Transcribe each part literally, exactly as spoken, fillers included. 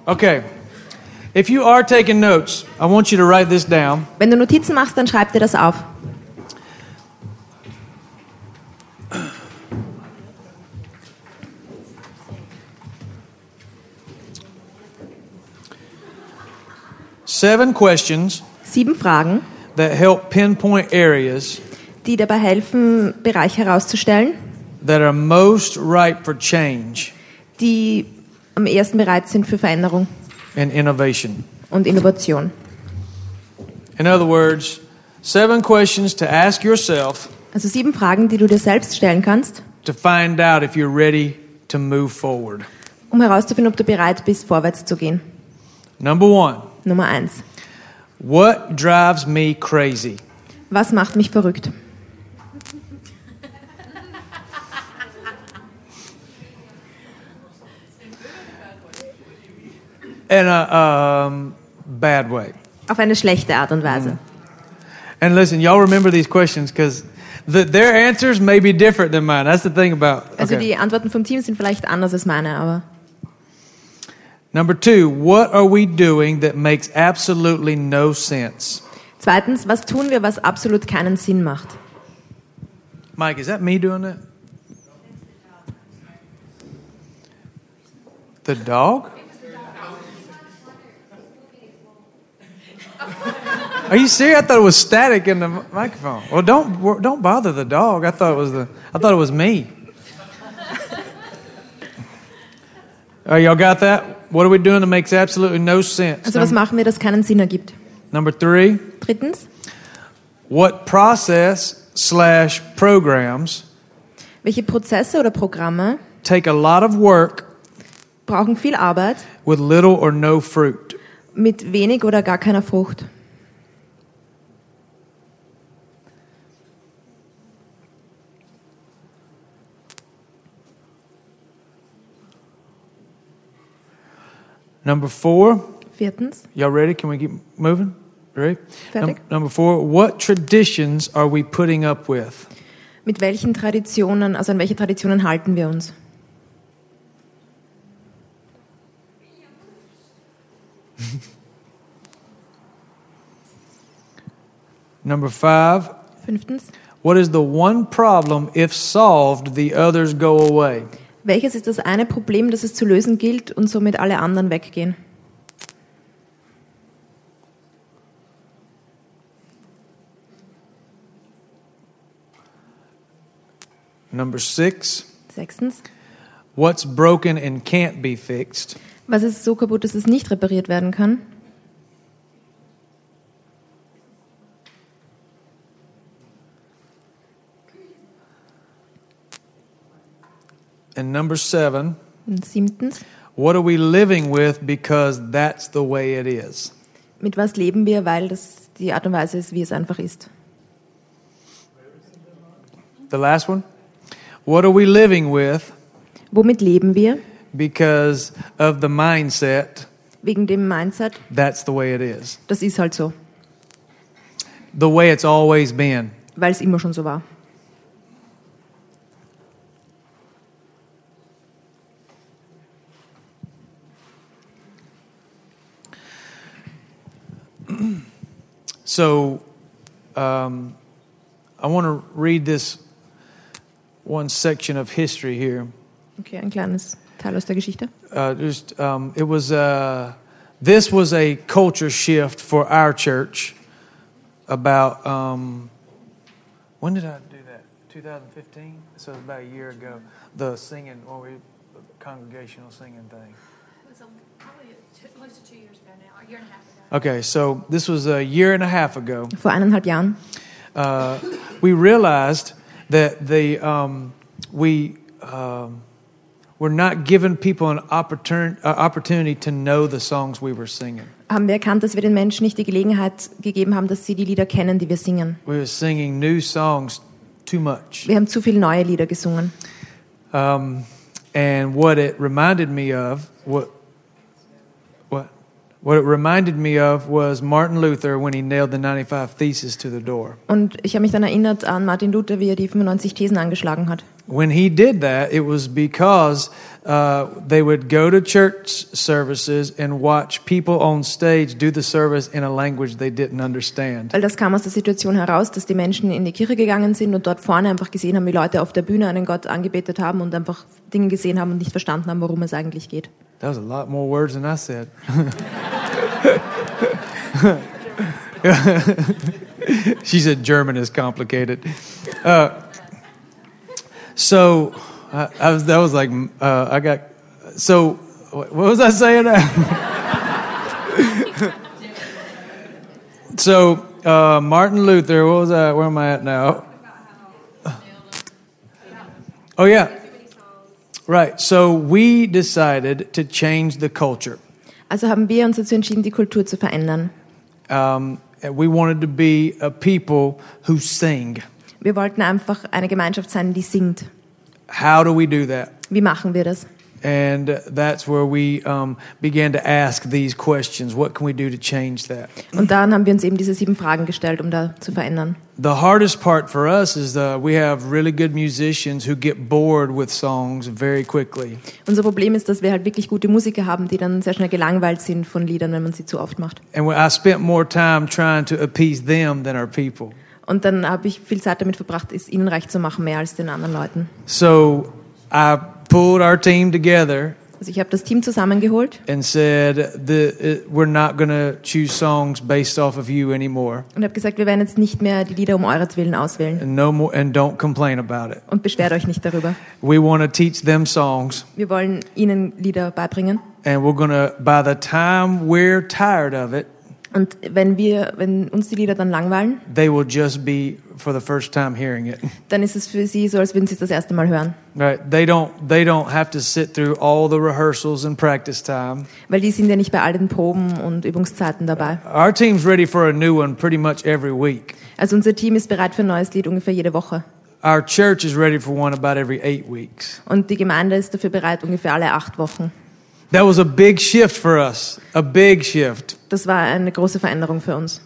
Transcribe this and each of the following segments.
Okay. If you are taking notes, I want you to write this down. Wenn du Notizen machst, dann schreib dir das auf. Seven questions Sieben Fragen, that help pinpoint areas die dabei helfen, Bereiche herauszustellen, that are most ripe for change die am ehesten bereit sind für Veränderung and innovation. und Innovation. In other words, seven questions to ask yourself Also sieben Fragen, die du dir selbst stellen kannst, to find out if you're ready to move forward. um herauszufinden, ob du bereit bist, vorwärts zu gehen. Number one, Nummer eins. what drives me crazy? Was macht mich verrückt? In a um, bad way. Auf eine schlechte Art und Weise. And listen, y'all remember these questions because the, their answers may be different than mine. That's the thing about. Also Okay. die Antworten vom Team sind vielleicht anders als meine, aber Number two, what are we doing that makes absolutely no sense? zweitens, was tun wir, was absolut keinen Sinn macht? Mike, is that me doing that? The dog? Are you serious? I thought it was static in the m- microphone. Well, don't wor- don't bother the dog. I thought it was the. I thought it was me. Oh, y'all got that? What are we doing that makes absolutely no sense? Also was Num- machen wir, das keinen Sinn ergibt? number three, Drittens, what process slash programs welche Prozesse oder Programme take a lot of work brauchen viel Arbeit with little or no fruit? mit wenig oder gar keiner Frucht? Number four, Viertens, y'all ready? Can we keep moving? Ready? Fertig. number four, what traditions are we putting up with? mit welchen Traditionen, also an welche Traditionen halten wir uns? Number five, Fünftens, what is the one problem, if solved, the others go away? welches ist das eine Problem, das es zu lösen gilt und somit alle anderen weggehen? Number six, Sechstens, what's broken and can't be fixed? was ist so kaputt, dass es nicht repariert werden kann? And number seven, Und siebtens, what are we living with because that's the way it is? mit was leben wir, weil das die Art und Weise ist, wie es einfach ist? The last one, what are we living with Womit leben wir? because of the mindset Wegen dem Mindset, that's the way it is? das ist halt so, The way it's always been. weil es immer schon so war. So, um, I want to read this one section of history here. Okay, ein kleines Teil aus der Geschichte. Uh, just um, it was uh, this was a culture shift for our church. About um, when did I do that? twenty fifteen. So it was about a year ago. The singing, or we, the congregational singing thing. It was um, probably two, close to two years ago now, a year and a half ago. Okay, so this was a year and a half ago. Vor eineinhalb Jahren. Uh, we realized that the um, we um, were not giving people an opportun- uh, opportunity to know the songs we were singing. Haben wir erkannt, dass wir den Menschen nicht die Gelegenheit gegeben haben, dass sie die Lieder kennen, die wir singen. We were singing new songs too much. Wir haben zu viele neue Lieder gesungen. Um, and what it reminded me of, what, what, what it reminded me of was Martin Luther when he nailed the ninety-five Theses to the door. Und ich habe mich dann erinnert an Martin Luther, wie er die fünfundneunzig Thesen angeschlagen hat. when he did that, it was because uh, they would go to church services and watch people on stage do the service in a language they didn't understand. Weil das kam aus der Situation heraus, dass die Menschen in die Kirche gegangen sind und dort vorne einfach gesehen haben, wie Leute auf der Bühne einen Gott angebetet haben und einfach Dinge gesehen haben und nicht verstanden haben, worum es eigentlich geht. That was a lot more words than I said. She said German is complicated. Uh, so I, I was, that was like uh, I got. So what was I saying now? so uh, Martin Luther. What was I? Where am I at now? Oh yeah. Right. So we decided to change the culture. Also haben wir uns dazu entschieden, die Kultur zu verändern. Um, we wanted to be a people who sing. Wir wollten einfach eine Gemeinschaft sein, die singt. How do we do that? Wie machen wir das? And that's where we um, began to ask these questions. What can we do to change that? Und dann haben wir uns eben diese sieben Fragen gestellt, um da zu verändern. The hardest part for us is that we have really good musicians who get bored with songs very quickly. Unser Problem ist, dass wir halt wirklich gute Musiker haben, die dann sehr schnell gelangweilt sind von Liedern, wenn man sie zu oft macht. And I spent more time trying to appease them than our people. Und dann habe ich viel Zeit damit verbracht, es ihnen recht zu machen, mehr als den anderen Leuten. So I pulled our team together. Also ich habe das Team zusammengeholt And said, the, uh, we're not going to choose songs based off of you anymore. und habe gesagt, wir werden jetzt nicht mehr die Lieder um euretwillen auswählen. And no more, and don't complain about it. Und beschwert euch nicht darüber. We want to teach them songs, Wir wollen ihnen Lieder beibringen. and we're going to, by the time we're tired of it, Und wenn wir, wenn uns die Lieder dann langweilen, they will just be for the first time hearing it. dann ist es für sie so, als würden sie es das erste Mal hören. Right? They don't, they don't have to sit through all the rehearsals and practice time. Weil die sind ja nicht bei all den Proben und Übungszeiten dabei. Our team's ready for a new one pretty much every week. Also unser Team ist bereit für ein neues Lied ungefähr jede Woche. Our church is ready for one about every eight weeks. Und die Gemeinde ist dafür bereit ungefähr alle acht Wochen. That was a big shift for us, a big shift. Das war eine große Veränderung für uns.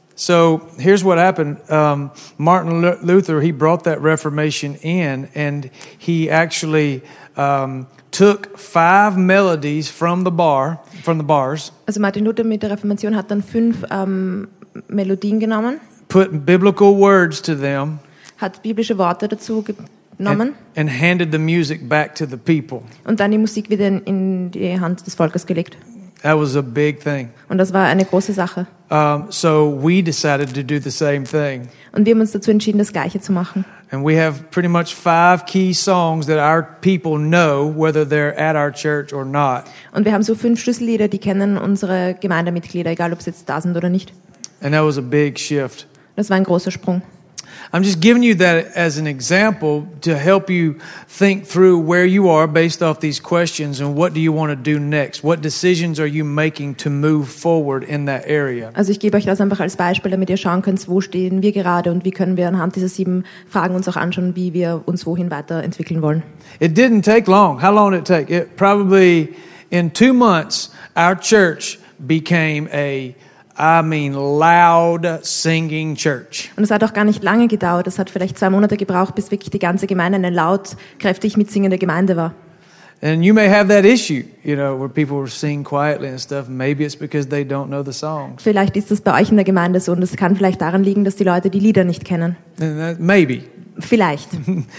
So here's what happened. Um, Martin Lu- Luther, he brought that Reformation in, and he actually um, took five melodies from the bar, from the bars, Also Martin Luther mit der Reformation hat dann fünf ähm, Melodien genommen, put biblical words to them, hat biblische Worte dazu genommen and, and handed the music back to the people. und dann die Musik wieder in, in die Hand des Volkes gelegt. That was a big thing. Und das war eine große Sache. Um, so we decided to do the same thing. Und wir haben uns dazu entschieden, das Gleiche zu machen. And we have pretty much five key songs that our people know, whether they're at our church or not. Und wir haben so fünf Schlüssellieder, die kennen unsere Gemeindemitglieder, egal ob sie jetzt da sind oder nicht. And that was a big shift. Das war ein großer Sprung. I'm just giving you that as an example to help you think through where you are based off these questions and what do you want to do next? What decisions are you making to move forward in that area? Also ich gebe euch das einfach als Beispiel, damit ihr schauen könnt, wo stehen wir gerade und wie können wir anhand dieser sieben Fragen uns auch anschauen, wie wir uns wohin weiterentwickeln wollen. It didn't take long. How long did it take? It probably in two months our church became a I mean loud singing church. Und es hat auch gar nicht lange gedauert. Es hat vielleicht zwei Monate gebraucht, bis wirklich die ganze Gemeinde eine laut, kräftig mitsingende Gemeinde war. And you may have that issue, you know, where people sing quietly and stuff. Maybe it's because they don't know the songs. Vielleicht ist das bei euch in der Gemeinde so und es kann vielleicht daran liegen, dass die Leute die Lieder nicht kennen. And that, maybe. Vielleicht.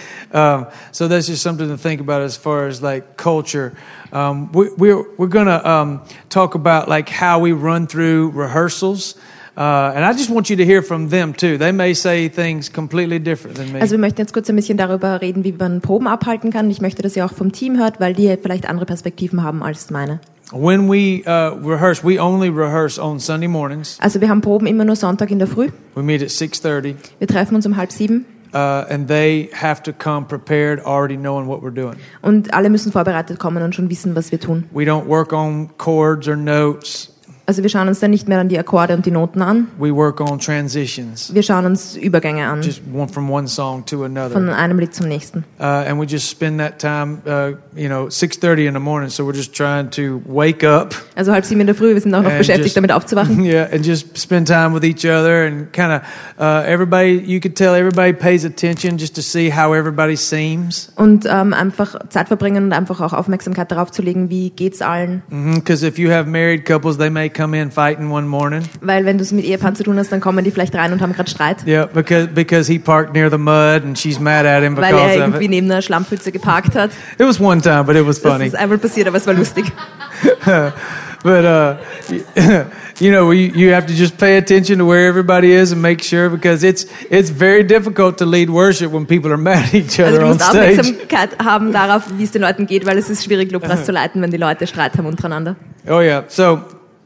um, so that's just something to think about as far as like culture. Um, we, we're we're gonna um, talk about like how we run through rehearsals, uh, and I just want you to hear from them too. They may say things completely different than me. Also wir möchten jetzt kurz ein bisschen darüber reden, wie man Proben abhalten kann. Ich möchte, dass ihr auch vom Team hört, weil die vielleicht andere Perspektiven haben als meine. When we uh, rehearse, we only rehearse on Sunday mornings. Also wir haben Proben immer nur Sonntag in der Früh. We meet at six thirty. Wir treffen uns um halb sieben. Uh, and they have to come prepared, already knowing what we're doing. Und alle müssen vorbereitet kommen und schon wissen, was wir tun. We don't work on chords or notes. Also wir schauen uns dann nicht mehr an die Akkorde und die Noten an. We work on transitions. Wir schauen uns Übergänge an. Just one from one song to another. Von einem Lied zum nächsten. Uh, and we just spend that time uh, you know, six thirty in the morning, so we're just trying to wake up. Also halb sieben in der Früh, wir sind auch noch And beschäftigt, just- damit aufzuwachen. Yeah, and just spend time with each other and kind of uh, everybody. You could tell everybody pays attention just to see how everybody seems. Und ähm, einfach Zeit verbringen und einfach auch Aufmerksamkeit darauf zu legen, wie geht's allen. Because if you have married couples, they may come in fighting one morning. Weil wenn du es mit Ehepaaren zu tun hast, dann kommen die vielleicht rein und haben gerade Streit. Yeah, because because he parked near the mud and she's mad at him Weil er because of irgendwie it. neben einer Schlammpfütze geparkt hat. It was one time, but it was Das funny. ist einmal passiert, aber es war lustig. But uh, you know, you you have to just pay attention to where everybody is and make sure, because it's it's very difficult to lead worship when people are mad at each Also other du on musst stage. Aufmerksamkeit haben darauf, wie es den Leuten geht, weil es ist schwierig, Lobpreis zu leiten, wenn die Leute Streit haben untereinander. Oh yeah. So,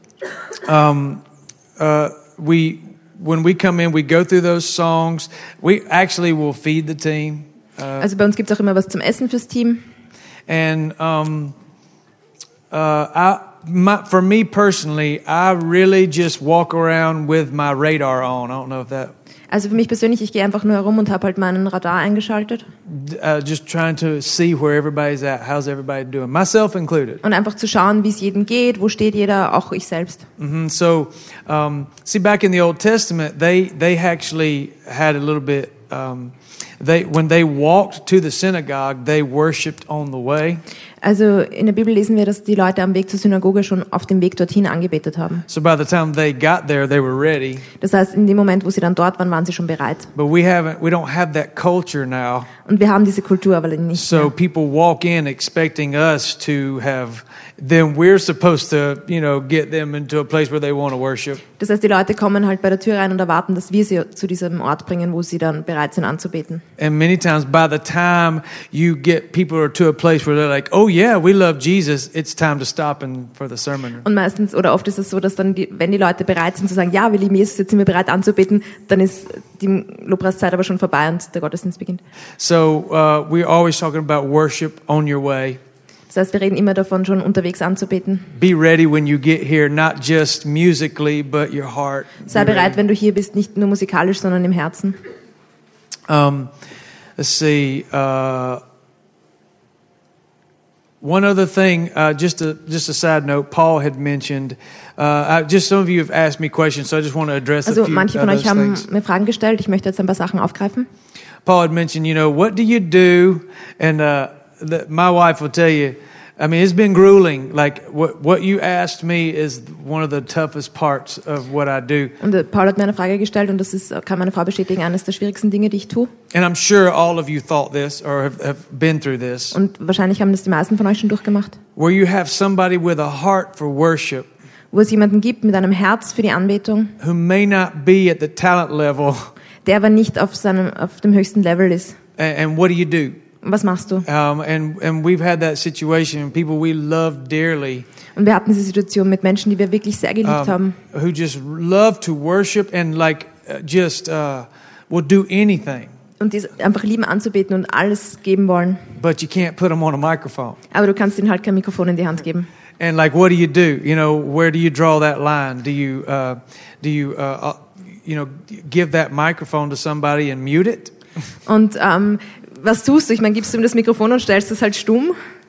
um, uh, we when we come in, we go through those songs. We actually will feed the team, Also bei uns gibt es auch immer was zum Essen fürs Team. and um, uh, I. My, for me personally, I really just walk around with my radar on. I don't know if that, Also für mich persönlich, ich gehe einfach nur herum und habe halt meinen Radar eingeschaltet. uh, just trying to see where everybody's at. How's everybody doing? Myself included. Und einfach zu schauen, wie es jedem geht, wo steht jeder, auch ich selbst. hmm So, um, see, back in the Old Testament, they they actually had a little bit. Um, they when they walked to the synagogue, they worshipped on the way. Also in der Bibel lesen wir, dass die Leute am Weg zur Synagoge schon auf dem Weg dorthin angebetet haben. So by the time they got there, they were ready. Das heißt, in dem Moment, wo sie dann dort waren, waren sie schon bereit. But we haven't. We don't have that culture now. Und wir haben diese Kultur aber nicht So mehr. people walk in expecting us to have. Then we're supposed to, you know, get them into a place where they want to worship. Das heißt, die Leute kommen halt bei der Tür rein und erwarten, dass wir sie zu diesem Ort bringen, wo sie dann bereit sind anzubeten. And many times, by the time you get people to a place where they're like, "Oh yeah, we love Jesus," it's time to stop and for the sermon. Und meistens oder oft ist es so, dass dann, die, wenn die Leute bereit sind zu sagen, ja, wir lieben Jesus, jetzt sind wir bereit anzubeten, dann ist die Lobpreiszeit aber schon vorbei und der Gottesdienst beginnt. So uh, we're always talking about worship on your way. Das heißt, wir reden immer davon, schon unterwegs anzubeten. Be ready when you get here, not just musically, but your heart. Sei Be bereit, ready. wenn du hier bist, nicht nur musikalisch, sondern im Herzen. Um, let's see. Uh, one other thing, uh, just a just a side note. Paul had mentioned. Uh, I, just some of you have asked me questions, so I just want to address a Also few manche of von euch those haben things. mir Fragen gestellt. Ich möchte jetzt ein paar Sachen aufgreifen. Paul had mentioned, you know, what do you do? And uh, the, my wife will tell you. I mean, it's been grueling. Like what what you asked me is one of the toughest parts of what I do. Und äh, Paul hat mir eine Frage gestellt und das ist, kann meine Frau bestätigen, eines der schwierigsten Dinge, die ich tue. And I'm sure all of you thought this or have, have been through this, Und wahrscheinlich haben das die meisten von euch schon durchgemacht. where you have somebody with a heart for worship Wo es jemanden gibt mit einem Herz für die Anbetung, who may not be at the talent level. der aber nicht auf, seinem, auf dem höchsten Level ist. And, and what do you do? Was machst du? Um, and and we've had that situation. People we love dearly, Und wir hatten diese Situation mit Menschen, die wir wirklich sehr geliebt um, haben. who just love to worship and like uh, just uh, will do anything. Und die es einfach lieben anzubeten und alles geben wollen. But you can't put them on a microphone. Aber du kannst ihnen halt kein Mikrofon in die Hand geben. And like, what do you do? You know, where do you draw that line? Do you uh, do you uh, uh, you know give that microphone to somebody and mute it? Und ähm, was tust du? Ich meine, gibst du ihm das Mikrofon und stellst es halt stumm?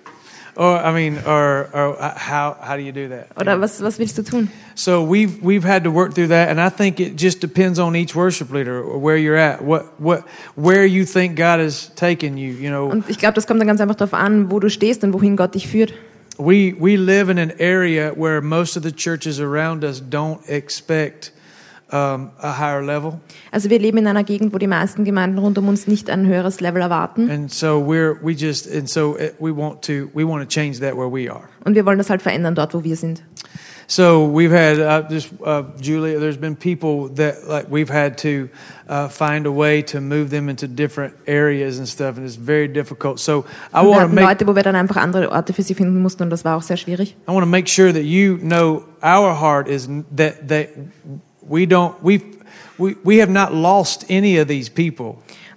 Or I mean, or, or uh, how how do you do that? Oder was, was willst du tun? So we've we've had to work through that, and I think it just depends on each worship leader or where you're at, what what where you think God has taken you. You know, Und ich glaube, das kommt dann ganz einfach darauf an, wo du stehst und wohin Gott dich führt. we we live in an area where most of the churches around us don't expect um, a higher level, Also wir leben in einer Gegend, wo die meisten Gemeinden rund um uns nicht ein höheres Level erwarten. and so we're we just and so it, we want to we want to change that where we are. Und wir wollen das halt verändern dort, wo wir sind. So we've had uh, just uh, Julia. There's been people that like we've had to uh, find a way to move them into different areas and stuff, and it's very difficult. So I Und wir want to hatten make Leute, wo wir dann einfach andere Orte für sie finden mussten und das war auch sehr schwierig. I want to make sure that you know our heart is n- that that we don't we we we have not lost any of these people.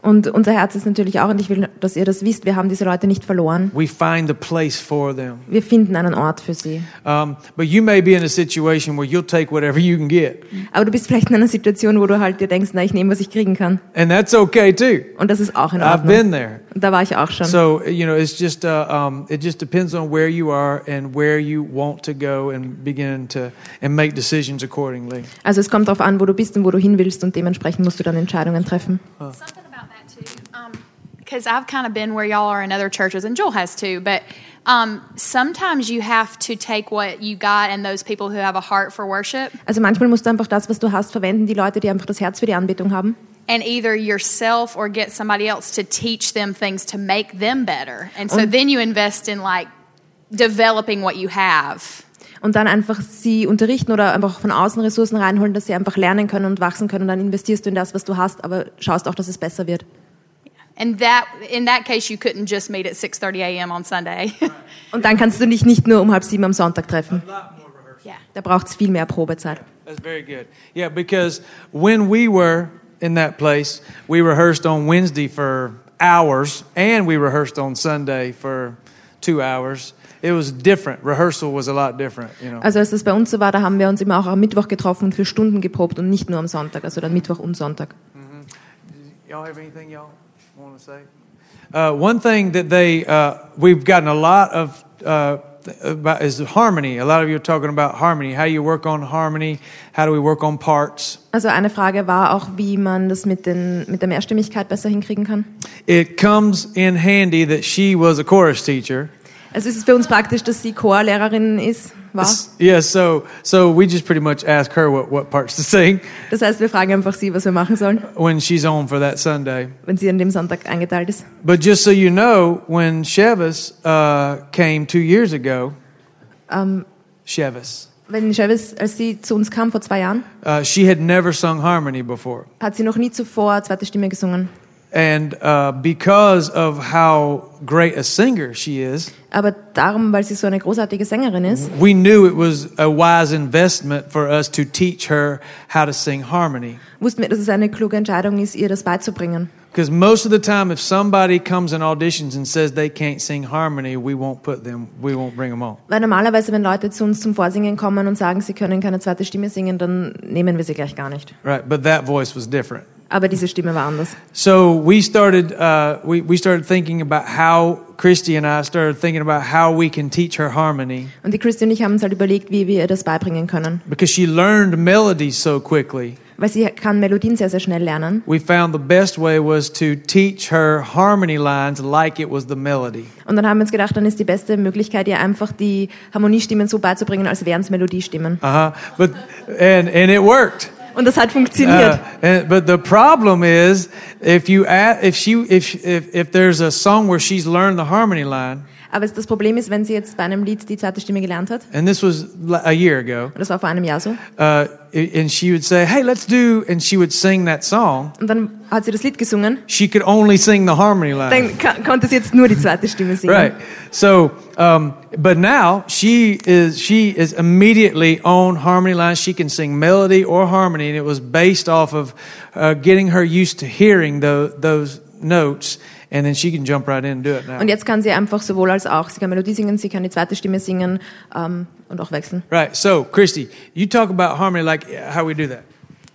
Und unser Herz ist natürlich auch, und ich will, dass ihr das wisst, wir haben diese Leute nicht verloren. We find a place for them. Wir finden einen Ort für sie. Um, but you may be in a situation where you'll take whatever you can get. Aber du bist vielleicht in einer Situation, wo du halt dir denkst, na, ich nehme, was ich kriegen kann. And that's okay too. Und das ist auch in I've Ordnung. been there. Und da war ich auch schon. So, you know, it's just uh, um, it just depends on where you are and where you want to go and begin to and make decisions accordingly. Also es kommt darauf an, wo du bist und wo du hin willst, und dementsprechend musst du dann Entscheidungen treffen. Something about that too, because I've kind of been where y'all are in other churches, and Joel has too. But um, sometimes you have to take what you got and those people who have a heart for worship, Also manchmal musst du einfach das, was du hast, verwenden, die Leute, die einfach das Herz für die Anbetung haben. and either yourself or get somebody else to teach them things to make them better. And so Und- then you invest in like developing what you have. Und dann einfach sie unterrichten oder einfach von außen Ressourcen reinholen, dass sie einfach lernen können und wachsen können. Und dann investierst du in das, was du hast, aber schaust auch, dass es besser wird. And that, in that case, you couldn't just meet at six thirty a.m. on Sunday. Und dann kannst du dich nicht nur um halb sieben am Sonntag treffen. Yeah. Da braucht es viel mehr Probezeit. That's very good. Yeah, because when we were in that place, we rehearsed on Wednesday for hours, and we rehearsed on Sunday for two hours. It was different. Rehearsal was a lot different, you know. Also als das bei uns so war, da haben wir uns immer auch am Mittwoch getroffen und für Stunden geprobt und nicht nur am Sonntag, also dann Mittwoch und Sonntag. Y'all have anything y'all want to say? Uh, one thing that they uh, we've gotten a lot of uh, about is harmony. A lot of you are talking about harmony. How do you work on harmony? How do we work on parts? Also eine Frage war auch, wie man das mit, den, mit der Mehrstimmigkeit besser hinkriegen kann. It comes in handy that she was a chorus teacher. Also es ist für uns praktisch, dass sie Chorlehrerin ist, war. Yeah, so so we just pretty much ask her what, what parts to sing Das heißt, wir fragen einfach sie, was wir machen sollen, when she's on for that Sunday. wenn sie an dem Sonntag eingeteilt ist. But just so you know, when Chevis uh, came two years ago, Ähm, Chevis, wenn Chevis, als sie zu uns kam vor zwei Jahren, uh, she had never sung harmony before. hat sie noch nie zuvor zweite Stimme gesungen. And uh, because of how great a singer she is, Aber darum, weil sie so eine großartige Sängerin ist, we knew it was a wise investment for us to teach her how to sing harmony. wussten wir, dass es eine kluge Entscheidung ist, ihr das beizubringen. Because most of the time, if somebody comes in auditions and says they can't sing harmony, we won't put them, we won't bring them on. Weil normalerweise, wenn Leute zu uns zum Vorsingen kommen und sagen, sie können keine zweite Stimme singen, dann nehmen wir sie gleich gar nicht. Right, but that voice was different. Aber diese Stimme war anders. So we started, uh, we, we started thinking about how, Christy and I started thinking about how we can teach her harmony. Und die Christi und ich haben uns halt überlegt, wie wir ihr das beibringen können. Because she learned melodies so quickly. Weil sie kann Melodien sehr, sehr schnell lernen. We found the best way was to teach her harmony lines like it was the melody. Und dann haben wir uns gedacht, dann ist die beste Möglichkeit, ihr einfach die Harmoniestimmen so beizubringen, als wären es Melodiestimmen. Uh-huh. But, and, and it worked. Und das hat funktioniert. Uh, and, but the problem is, if you add, if she, if, if, if there's a song where she's learned the harmony line, Aber das Problem ist, wenn sie jetzt bei einem Lied die zweite Stimme gelernt hat, and this was a year ago, und das war vor einem Jahr so, uh, and she would say, hey, let's do, and she would sing that song, und dann hat sie das Lied gesungen, she could only sing the harmony line. dann ka- konnte sie jetzt nur die zweite Stimme singen. Right. So, um, but now she is she is immediately on harmony lines. She can sing melody or harmony, and it was based off of uh, getting her used to hearing the, those notes, and then she can jump right in and do it now. Und jetzt kann sie einfach sowohl als auch, sie kann Melodie singen, sie kann die zweite Stimme singen ähm, und auch wechseln. Right. So, Christy, you talk about harmony like how we do that.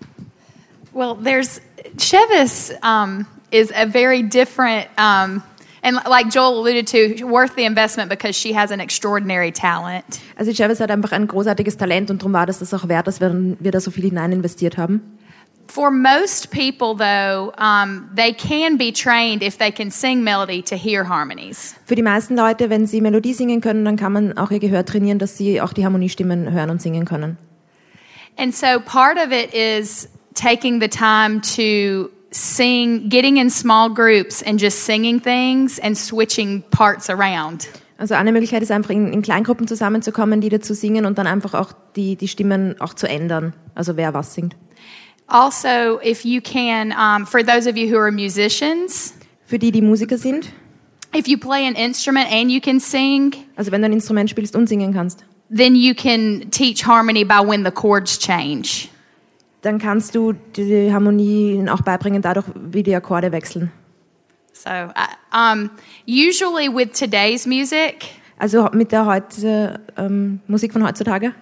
Well, there's Chevis um, is a very different, um, and like Joel alluded to, worth the investment because she has an extraordinary talent. Also Chevis hat einfach ein großartiges Talent und darum war das das auch wert, dass wir, wir da so viel hinein investiert haben. For most people, though, um, they can be trained if they can sing melody to hear harmonies. Für die meisten Leute, wenn sie Melodie singen können, dann kann man auch ihr Gehör trainieren, dass sie auch die Harmoniestimmen hören und singen können. And so part of it is taking the time to sing, getting in small groups and just singing things and switching parts around. Also eine Möglichkeit ist einfach, in, in Kleingruppen zusammenzukommen, Lieder zu singen und dann einfach auch die, die Stimmen auch zu ändern, also wer was singt. Also, if you can, um, for those of you who are musicians, Für die, die Musiker sind, if you play an instrument and you can sing, also wenn du ein Instrument spielst und singen kannst, then you can teach harmony by when the chords change. dann kannst du die Harmonien auch beibringen, dadurch, wie die Akkorde wechseln. So, I, um, usually with today's music, Also mit der heute, ähm, Musik von heutzutage,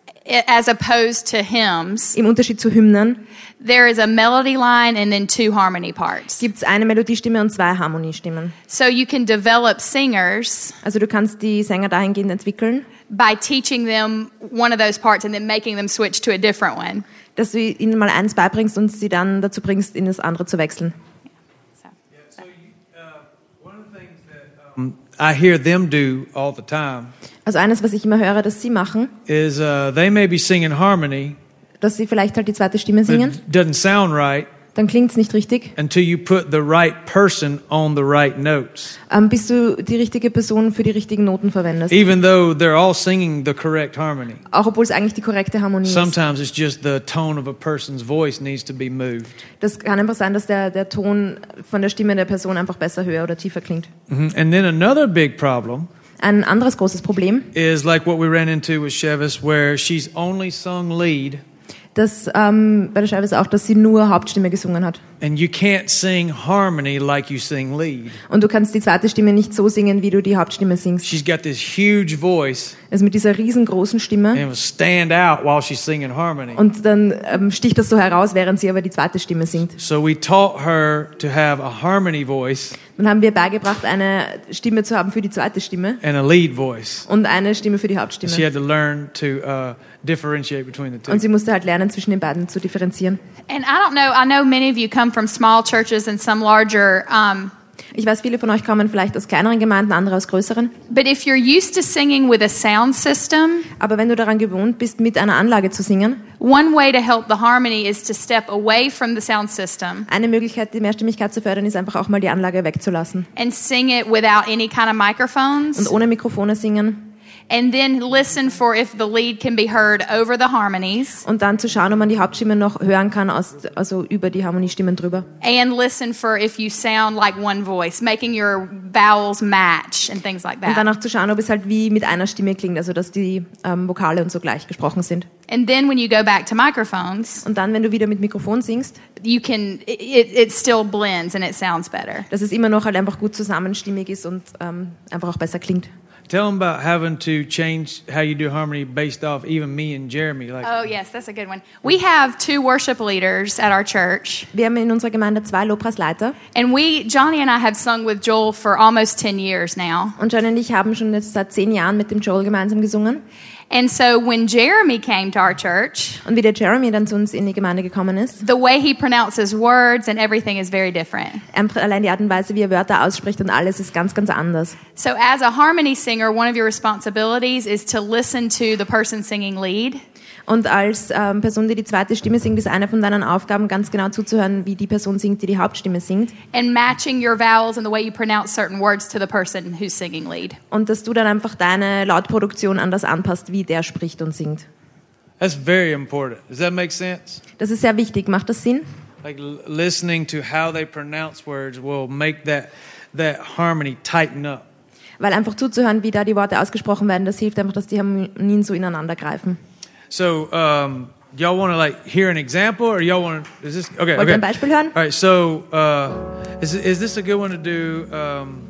as opposed to hymns, im Unterschied zu Hymnen, there is a melody line and then two harmony parts. gibt es eine Melodiestimme und zwei Harmoniestimmen. So you can develop singers Also du kannst die Sänger dahingehend entwickeln, by teaching them one of those parts and then making them switch to a different one. dass du ihnen mal eins beibringst und sie dann dazu bringst, in das andere zu wechseln. So, So you, uh, one of the things that um, I hear them do all the time Also eines, was ich immer höre, dass sie machen, is uh, they may be singing harmony, dass sie vielleicht halt die zweite Stimme but singen, it doesn't sound right dann klingt es nicht richtig, until you put the right person on the right notes. ähm, bis du die richtige Person für die richtigen Noten verwendest. Even though they're all singing the correct harmony. Auch obwohl es eigentlich die korrekte Harmonie ist. Sometimes it's just the tone of a person's voice needs to be moved. Das kann einfach sein, dass der, der Ton von der Stimme der Person einfach besser höher oder tiefer klingt. Mhm. And then another big problem Ein anderes großes Problem, is like what we ran into with Chevis, where she's only sung lead, das ähm, bei der Scheibe ist auch, dass sie nur Hauptstimme gesungen hat. and you can't sing harmony like you sing lead. Und du kannst die zweite Stimme nicht so singen, wie du die Hauptstimme singst. She's got this huge voice, Also mit dieser riesengroßen Stimme. and it will stand out while she's singing harmony. Und dann ähm, sticht das so heraus, während sie aber die zweite Stimme singt. So we taught her to have a harmony voice Dann haben wir beigebracht, eine Stimme zu haben für die zweite Stimme and a lead voice. und eine Stimme für die She Hauptstimme. had to learn to uh, differentiate between the two. Und sie musste halt lernen, zwischen den beiden zu differenzieren. and I don't know, I know many of you come from small churches and some larger, um, Ich weiß, viele von euch kommen vielleicht aus kleineren Gemeinden, andere aus größeren. but if you're used to singing with a sound system, Aber wenn du daran gewohnt bist, mit einer Anlage zu singen, one way to help the harmony is to step away from the sound system eine Möglichkeit, die Mehrstimmigkeit zu fördern, ist einfach auch mal die Anlage wegzulassen. and sing it without any kind of microphones. Und ohne Mikrofone singen. And then listen for if the lead can be heard over the harmonies. Und dann zu schauen, ob man die Hauptstimme noch hören kann, aus, also über die Harmoniestimmen drüber. And listen for if you sound like one voice, making your vowels match and things like Und dann that. auch zu schauen, ob es halt wie mit einer Stimme klingt, also dass die ähm, Vokale und so gleich gesprochen sind. And then when you go back to microphones, Und dann, wenn du wieder mit Mikrofon singst, you can it, it it still blends and it sounds better. dass es immer noch halt einfach gut zusammenstimmig ist und ähm, einfach auch besser klingt. Tell them about having to change how you do harmony based off even me and Jeremy. Like, Oh yes, that's a good one. We have two worship leaders at our church. Wir haben in unserer Gemeinde zwei Lobpreisleiter And we, Johnny and I have sung with Joel for almost ten years now. und John und ich haben schon jetzt seit zehn Jahren mit dem Joel gemeinsam gesungen. And so when Jeremy came to our church, Und wie der Jeremy dann zu uns in die Gemeinde gekommen ist, the way he pronounces words and everything is very different. einfach allein die Art und Weise, wie er Wörter ausspricht und alles ist ganz, ganz anders. So as a harmony singer, one of your responsibilities is to listen to the person singing lead. Und als ähm, Person, die die zweite Stimme singt, ist eine von deinen Aufgaben, ganz genau zuzuhören, wie die Person singt, die die Hauptstimme singt. And matching your vowels and the way you pronounce certain words to the person who's singing lead. Und dass du dann einfach deine Lautproduktion an das anpasst, wie der spricht und singt. that's very important. Does that make sense? Das ist sehr wichtig. Macht das Sinn? Like l- listening to how they pronounce words will make that that harmony tighten up. Weil einfach zuzuhören, wie da die Worte ausgesprochen werden, das hilft einfach, dass die Harmonien so ineinander greifen. So, um, y'all want to like hear an example, or y'all want to? Is this okay? Wollt ihr Okay. ein Beispiel hören? All right. So, uh, is is this a good one to do? Um,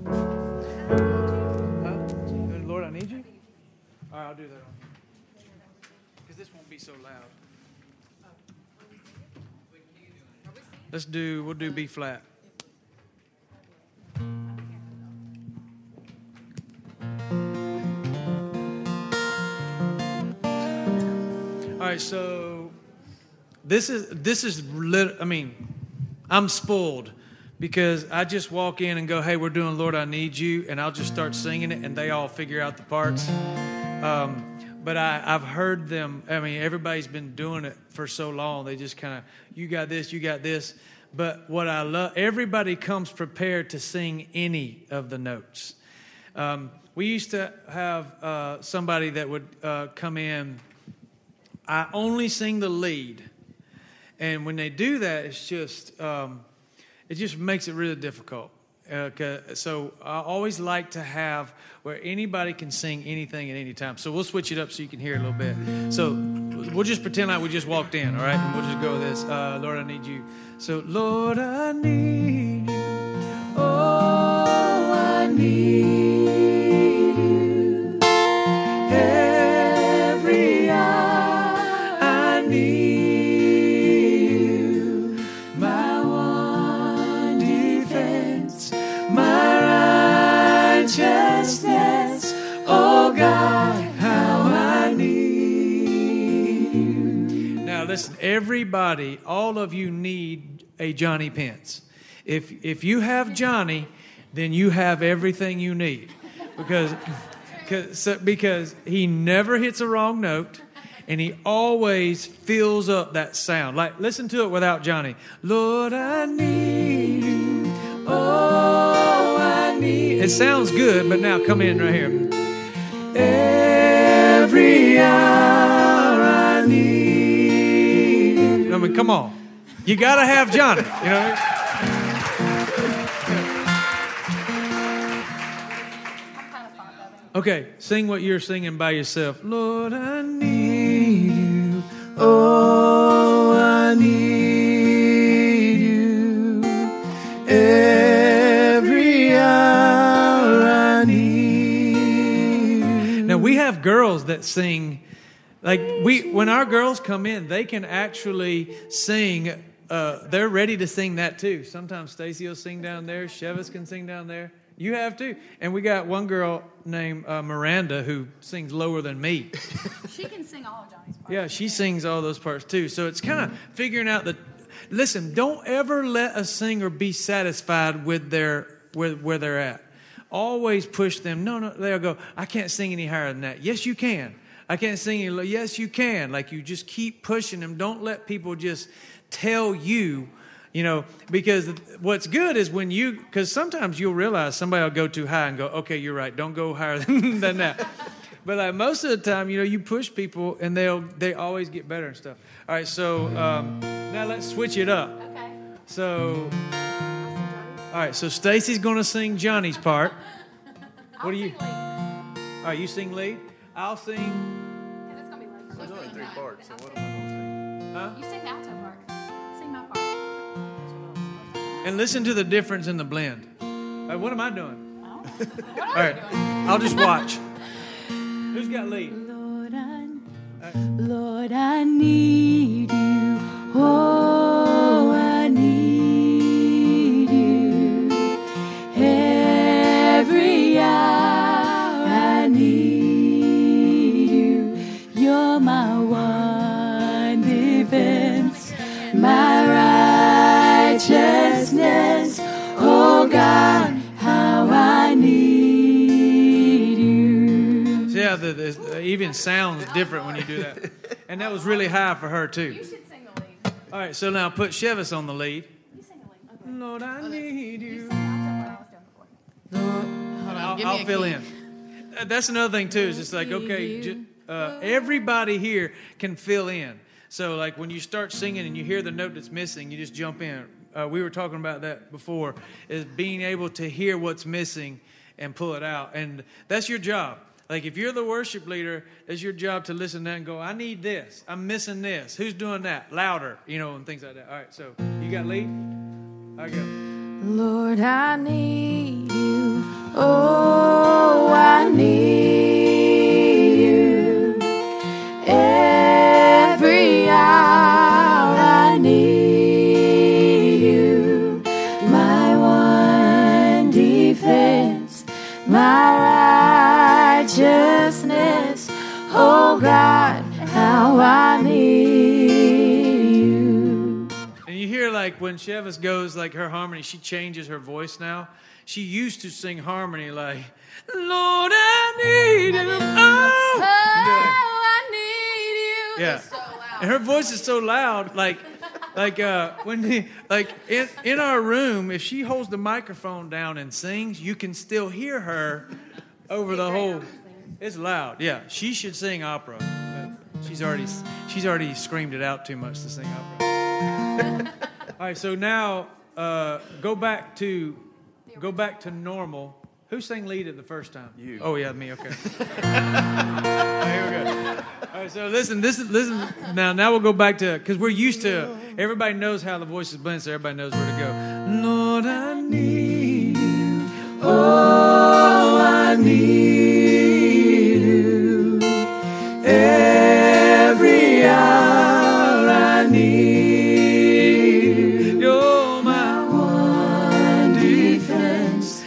huh? Lord, I need you. All right, I'll do that one because this won't be so loud. Let's do. We'll do B flat. All right, so this is this is lit, I mean, I'm spoiled because I just walk in and go, "Hey, we're doing Lord, I Need You," and I'll just start singing it, and they all figure out the parts. Um, but I, I've heard them. I mean, everybody's been doing it for so long. They just kind of, you got this, you got this. But what I love, everybody comes prepared to sing any of the notes. Um, we used to have uh, somebody that would uh, come in. I only sing the lead, and when they do that, it's just um, it just makes it really difficult. Uh, 'cause- so I always like to have where anybody can sing anything at any time. So we'll switch it up so you can hear it a little bit. So we'll just pretend like we just walked in, all right? And we'll just go with this. Uh, Lord, I need you. So Lord, I need you. listen, everybody, all of you need a Johnny Pence. If if you have Johnny, then you have everything you need, because because so, because he never hits a wrong note, and he always fills up that sound. Like, listen to it without Johnny. Lord, I need you. Oh, I need. It sounds good, but now come in right here. Every hour I need you. I mean, come on. You got to have Johnny, you know. Okay, sing what you're singing by yourself. Lord, I need you. Oh, I need you. Every hour I need you. Now, we have girls that sing, like, we when our girls come in, they can actually sing. Uh, they're ready to sing that too. Sometimes Stacy will sing down there. Chevis can sing down there. You have too. And we got one girl named uh, Miranda who sings lower than me. She can sing all of Johnny's parts. Yeah, she sings all those parts too. So it's kind of figuring out that, listen, don't ever let a singer be satisfied with their where, where they're at. Always push them. No, no, they'll go, I can't sing any higher than that. Yes, you can. I can't sing any low. Yes, you can. Like, you just keep pushing them. Don't let people just tell you. You know, because what's good is when you, because sometimes you'll realize somebody will go too high and go, okay, you're right, don't go higher than, than that. But like most of the time, you know, you push people and they'll they always get better and stuff. All right, so um, now let's switch it up. Okay. So, all right, so Stacy's going to sing Johnny's part. What I'll do you? sing lead. All right, you sing lead. I'll sing. Because it's going to be lead. There's only three parts, so what am I going to sing? Huh? You sing the alto part. Sing my part. And listen to the difference in the blend. All right, what am I doing? Oh. What All are right, you doing? I'll just watch. Who's got lead? Lord, I, Lord, I need you. Oh, I need you. Every hour I need you. You're my one defense, my righteousness. Oh God, how I need you. Yeah, the, the, it even sounds different when you do that. And that was really high for her, too. You should sing the lead. All right, so now put Chevis on the lead. You sing the lead. Okay. Lord, I need You you. sing the alto part I was doing before. Hold on, I'll, give me I'll a fill key. in. Uh, That's another thing, too. Is it's like, okay, ju- uh, everybody here can fill in. So, like, when you start singing and you hear the note that's missing, you just jump in. Uh, we were talking about that before, is being able to hear what's missing and pull it out. And that's your job. Like, if you're the worship leader, it's your job to listen to that and go, I need this. I'm missing this. Who's doing that? Louder, you know, and things like that. All right, so you got lead? I go. Lord, I need you. Oh, I need you. Every hour I need you. My one defense, my righteousness. Oh God, how I need you. And you hear, like, when Chevis goes, like, her harmony, she changes her voice now. She used to sing harmony like, Lord, I need you. Oh, Oh, I need you. yeah. And her voice is so loud, like, like uh, when he, like in in our room, if she holds the microphone down and sings, you can still hear her over the whole. It's loud. Yeah, she should sing opera. But she's already she's already screamed it out too much to sing opera. All right, so now uh, go back to go back to normal. Who sang lead it the first time? You. Oh yeah, me. Okay. All right, here we go. All right, so listen, this is listen now. Now we'll go back to, because we're used to, everybody knows how the voices blend, so everybody knows where to go. Lord, I need you. Oh, I need you. Every hour I need you. You're my one defense,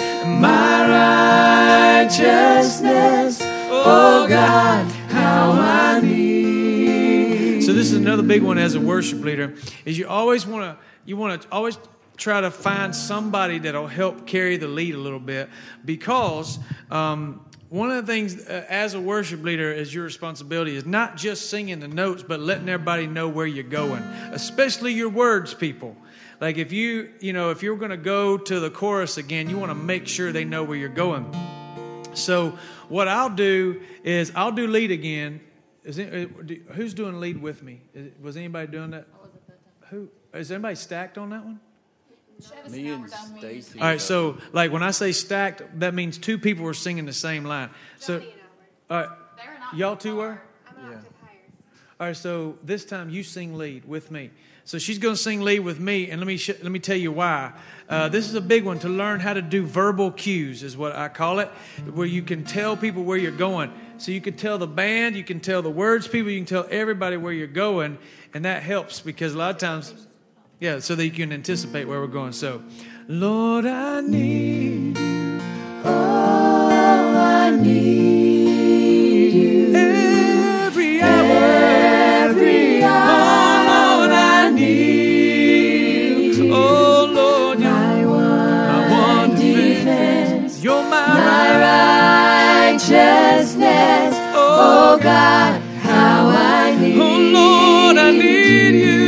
my righteousness. Oh God, how I need So this is another big one as a worship leader, is you always want to, you want to always try to find somebody that'll help carry the lead a little bit, because um, one of the things uh, as a worship leader is your responsibility is not just singing the notes, but letting everybody know where you're going, especially your words, people. Like if you, you know, if you're going to go to the chorus again, you want to make sure they know where you're going. So what I'll do is I'll do lead again. Is it, who's doing lead with me? Is, was anybody doing that? Who is anybody stacked on that one? Me and Stacy. All right, so like when I say stacked, that means two people were singing the same line. So, all right, y'all two were? Yeah. All right, so this time you sing lead with me. So she's going to sing lead with me, and let me sh- let me tell you why. Uh, this is a big one, to learn how to do verbal cues is what I call it, where you can tell people where you're going. So you can tell the band, you can tell the words people, you can tell everybody where you're going, and that helps because a lot of times, yeah, so that you can anticipate where we're going. So, Lord, I need you. Oh, I need you. Every hour. Every hour. Oh, Lord, I need you. Oh, Lord, you're My my one one defense. defense. You're my, My righteousness. Oh God, how I need you. Oh, Lord, I need you.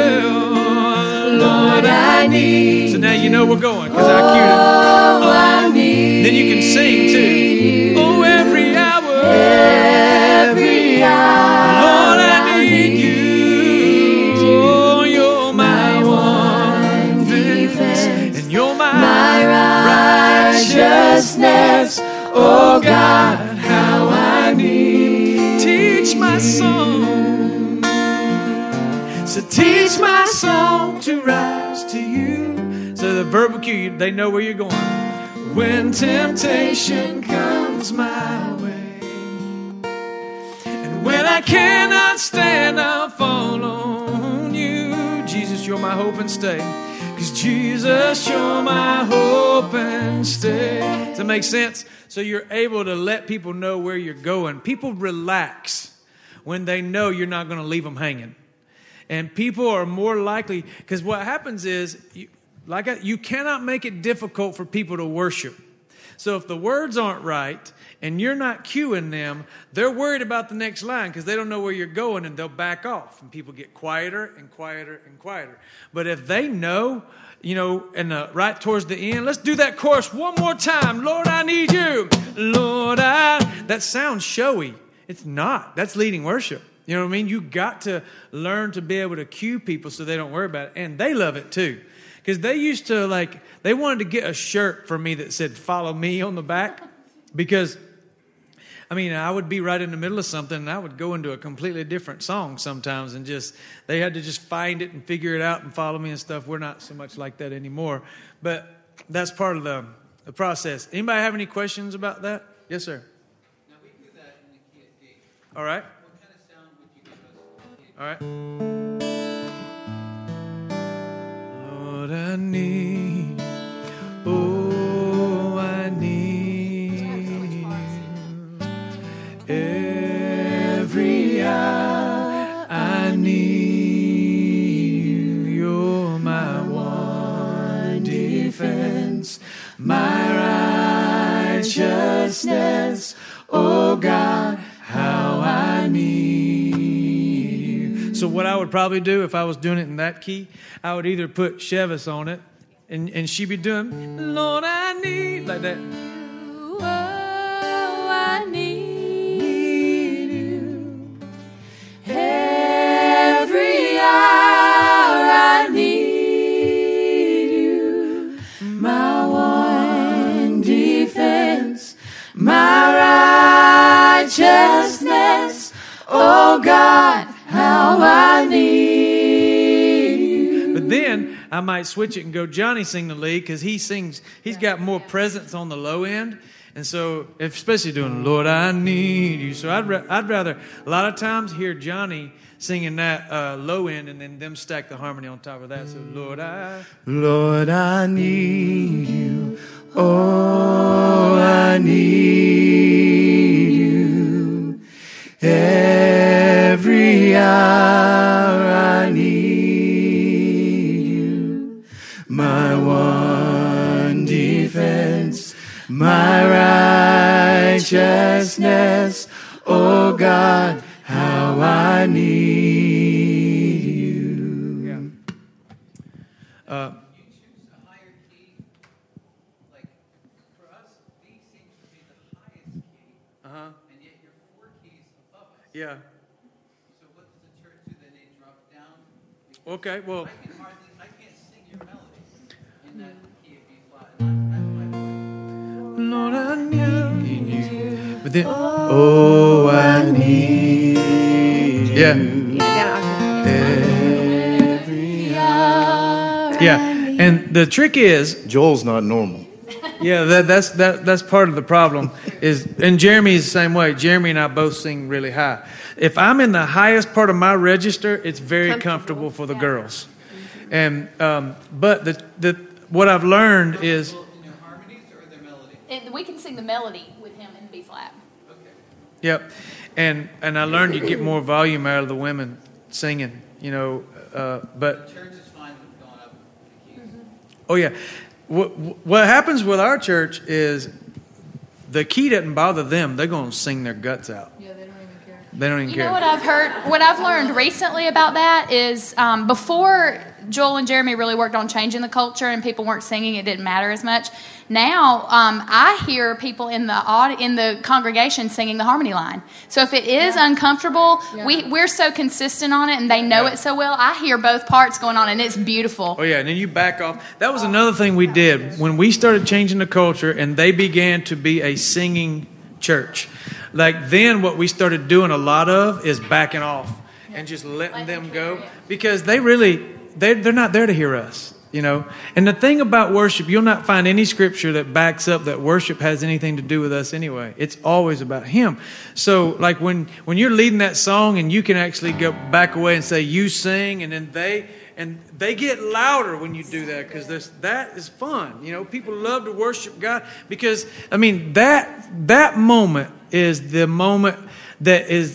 Lord, I need So now you know we're going because I cued Oh, I need it. Then you can sing too. Oh, every hour. Every hour. Lord, I need you. Oh, you're my one defense. And you're my, My righteousness. Oh God, how I need. Teach my song. So teach my song to rise to you. So the verbal cue, they know where you're going. When temptation comes my way, and when I cannot stand, I'll fall on you. Jesus, you're my hope and stay. Because Jesus, you're my hope and stay. Does that make sense? So you're able to let people know where you're going. People relax when they know you're not going to leave them hanging. And people are more likely, because what happens is, you, like I, you cannot make it difficult for people to worship. So if the words aren't right and you're not cueing them, they're worried about the next line because they don't know where you're going, and they'll back off. And people get quieter and quieter and quieter. But if they know, you know, and uh, right towards the end, let's do that chorus one more time. Lord, I need you. Lord, I... That sounds showy. It's not. That's leading worship. You know what I mean? You got to learn to be able to cue people so they don't worry about it. And they love it too. Because they used to, like, they wanted to get a shirt for me that said, follow me on the back. Because, I mean, I would be right in the middle of something and I would go into a completely different song sometimes, and just, they had to just find it and figure it out and follow me and stuff. We're not so much like that anymore. But that's part of the, the process. Anybody have any questions about that? Yes, sir. Now, we do that in the key of D. All right. What kind of sound would you give us? All right. Lord, I need, oh, I need you. Every hour I need you. You're my one defense, my righteousness. Oh God, how I need you. So what I would probably do if I was doing it in that key, I would either put Chevis on it, and, and she'd be doing, Lord, I need, like that. Oh, I need you. Every hour I need you. My one defense, my righteousness. Oh God, how I need you. But then I might switch it and go Johnny sing the lead, because he sings, he's got more presence on the low end. And so, especially doing, Lord, I need you. So I'd, ra- I'd rather, a lot of times, hear Johnny singing that uh, low end and then them stack the harmony on top of that. So, Lord, I... Lord, I need you. Oh, I need you. Every Every hour I need you. My one defense, my righteousness. Oh God, how I need you. Uh, You choose a higher key. Like, for us, B seems to be the highest key, uh-huh. and yet you're four keys above us. Yeah. So what does the church do? Then they drop down? Okay, well, I can hardly, I can't sing your melody in that key of B flat. And that's my point. Lord, I need you. But then, oh, I need you. Yeah. Every hour. Yeah. And the trick is, Joel's not normal. yeah, that, that's that, that's part of the problem. Is and Jeremy's the same way. Jeremy and I both sing really high. If I'm in the highest part of my register, it's very comfortable for the girls. And um, but the the what I've learned is, In your harmonies or their melody? And we can sing the melody with him in B flat. yep, and and I learned you get more volume out of the women singing. You know, uh, but The church is fine with going up the keys. oh yeah, what what happens with our church is the key doesn't bother them. They're going to sing their guts out. Yeah, they don't even care. They don't even You care. know what I've heard, what I've learned recently about that is um, before Joel and Jeremy really worked on changing the culture and people weren't singing, it didn't matter as much. Now um, I hear people in the aud- in the congregation singing the harmony line. So if it is uncomfortable, we we're so consistent on it and they know Yeah. it so well. I hear both parts going on and it's beautiful. Oh yeah, and then you back off. That was another thing we did when we started changing the culture, and they began to be a singing church. Like then, what we started doing a lot of is backing off and just letting them go, because they really they they're not there to hear us, you know. And the thing about worship, you'll not find any scripture that backs up that worship has anything to do with us anyway. It's always about Him. So like when when you're leading that song and you can actually go back away and say you sing, and then they. And they get louder when you do that, because that is fun. You know, people love to worship God because, I mean, that that moment is the moment that is,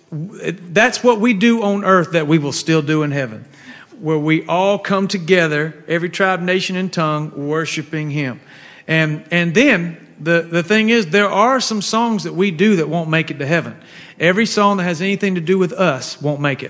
that's what we do on earth that we will still do in heaven, where we all come together, every tribe, nation, and tongue, worshiping Him. And and then the, the thing is, there are some songs that we do that won't make it to heaven. Every song that has anything to do with us won't make it.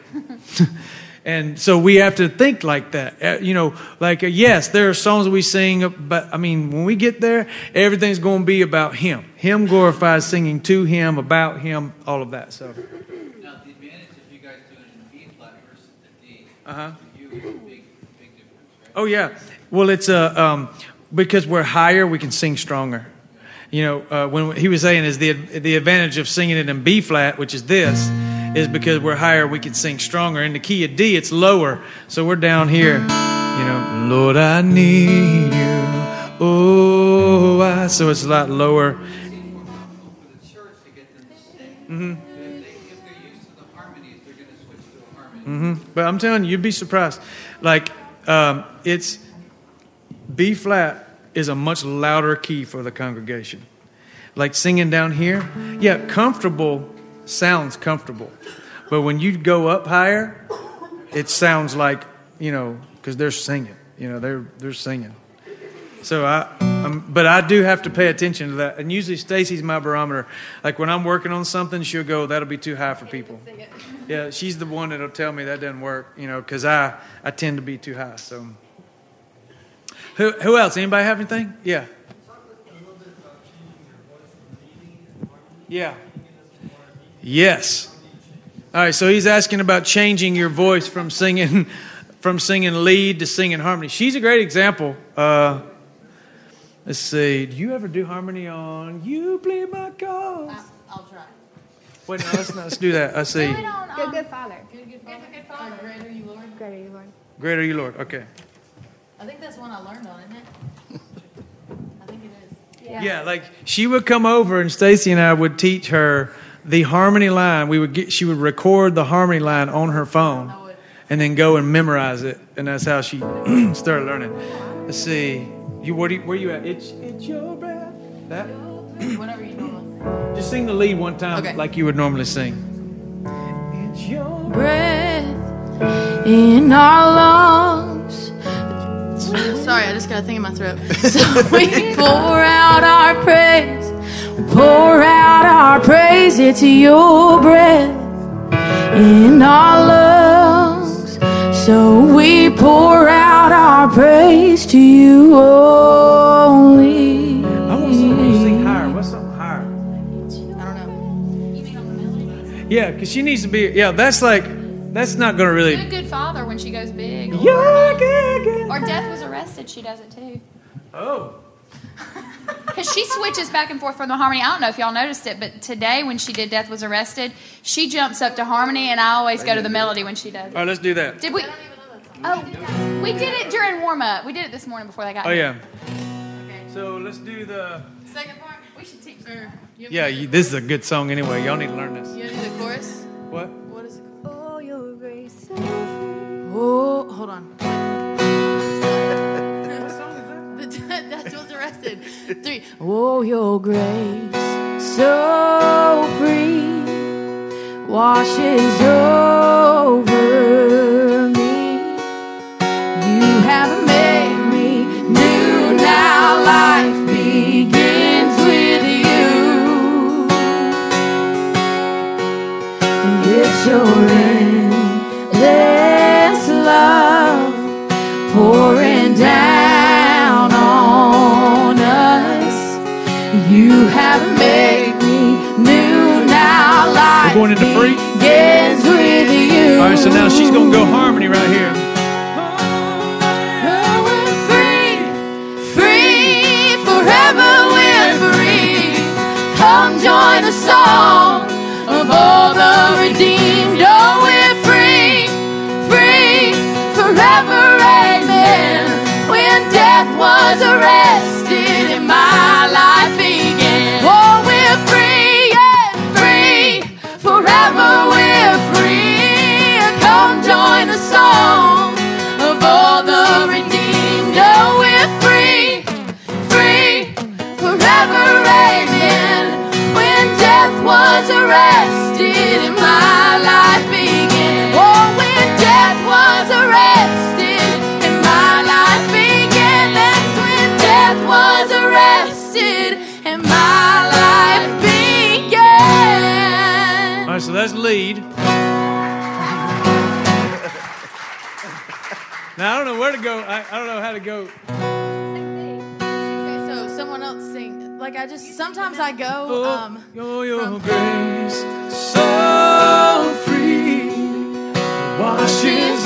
And so we have to think like that. Uh, you know, like, uh, yes, there are songs that we sing, but I mean, when we get there, everything's going to be about Him. Him glorified, singing to Him, about Him, all of that. So, Now, the advantage of you guys doing it in B flat versus the D, uh-huh. for you is a big, big difference, right? Oh, yeah. Well, it's uh, um, because we're higher, we can sing stronger. You know, uh, when he was saying is the the advantage of singing it in B flat, which is this, is because we're higher, we can sing stronger. In the key of D, it's lower, so we're down here. You know, Lord, I need you. Oh, I. So it's a lot lower. For the church to get them to sing. Mm-hmm. If, they, if they're used to the harmonies, they're going to switch to a harmony. Mm-hmm. But I'm telling you, you'd be surprised. Like, um, it's B flat is a much louder key for the congregation. Like singing down here, yeah, comfortable sounds comfortable. But when you go up higher, it sounds like, you know, because they're singing. You know, they're they're singing. So I, um, but I do have to pay attention to that. And usually Stacy's my barometer. Like when I'm working on something, she'll go, "That'll be too high for people." Yeah, she's the one that'll tell me that doesn't work. You know, because I I tend to be too high. So who who else? Anybody have anything? Yeah. Yeah. Yes. All right, so he's asking about changing your voice from singing from singing lead to singing harmony. She's a great example. Uh, let's see. Do you ever do harmony on You Plead My Cause? I'll try. Wait, no, let's not let's do that. I see. Do it on, Good, um, good Father. Good, good, Good, good Father. Greater you, Lord. Greater you, Lord. Great are you, Lord. Okay. I think that's one I learned on, isn't it? I think it is. Yeah. Yeah, like she would come over and Stacy and I would teach her the harmony line. We would get she would record the harmony line on her phone and then go and memorize it, and that's how she started learning. Let's see. You where, do you, where you at? It's it's your breath. That. Whatever you know. Just sing the lead one time Okay. like you would normally sing. It's your breath in our lungs. Sorry, I just got a thing in my throat. So we pour out our praise. We pour out our praise. It's your breath in our lungs. So we pour out our praise to you only. I want someone to sing higher. What's something higher? I don't know. Yeah, because she needs to be. Yeah, that's like, that's not going to Be a really. good father when she goes big. Yeah, good, good. Or Death Was Arrested, she does it too. Oh. Because she switches back and forth from the harmony. I don't know if y'all noticed it, but today when she did Death Was Arrested, she jumps up to harmony, and I always go to the melody when she does All it. right, let's do that. Did we? Oh, we did it during warm-up. We did it this morning before they got Oh, here. yeah. So let's do the. Second part, we should teach her. You Yeah, you, this is a good song anyway. Y'all need to learn this. You want to do the chorus? What? What is it? Oh, your grace. Oh, hold on. That was arrested. Three. Oh, your grace so free washes over me. You have made me new. Now life begins with you. And it's your endless love pouring down on us. You have made me new. Now life We're going into free? begins with you. All right, so now she's going to go harmony right here. Oh, we're free, free, forever we're free. Come join the song of all the redeemed. Oh, we're free, free, forever, amen. When death was arrested and my life began. Oh, we're free, yeah, free, forever we're free. Come join the song of all the redeemed. Oh, we're free, free, forever, amen. When death was arrested and my life began. Oh, when death was arrested and my life began. That's when death was arrested and my life began. All right, so that's lead. Now, I don't know where to go. I, I don't know how to go. Okay, so someone else sing. Like I just sometimes I go. Oh, Um, oh, your from- grace so free washes